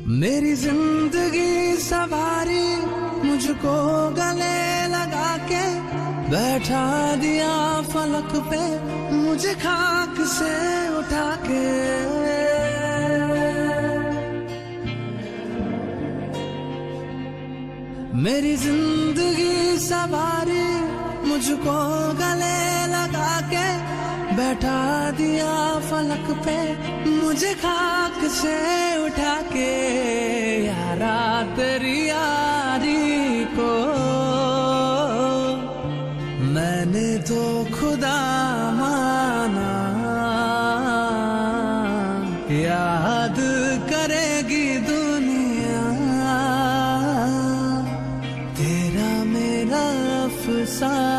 मेरी जिंदगी सवारी मुझको गले लगा के बैठा दिया फलक पे मुझे खाक से उठा के। मेरी जिंदगी सवारी मुझको गले लगा के बैठा दिया फलक पे मुझे खाक से उठा के। यारा तेरी यारी को मैंने तो खुदा माना, याद करेगी दुनिया तेरा मेरा अफसाना।